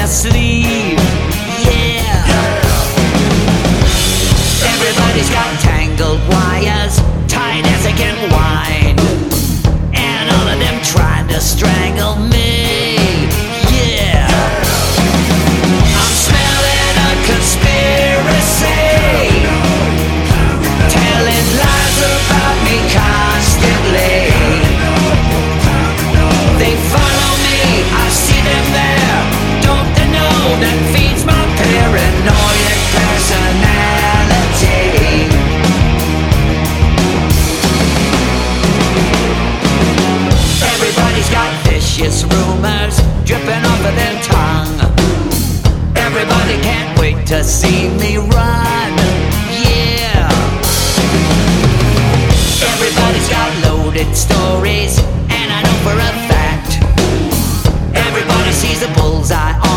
sleeve. Yeah. Everybody's got tangled wires, tight as they can wind, and all of them trying to strangle me. Yeah. I'm smelling a conspiracy, telling lies about me constantly. They follow me, I see them there. Don't they know that feeds my paranoid personality? Everybody's got vicious rumors dripping off of their tongue. Everybody can't wait to see me run. Yeah. Everybody's got loaded stories, and I know for a fact everybody sees the bullseye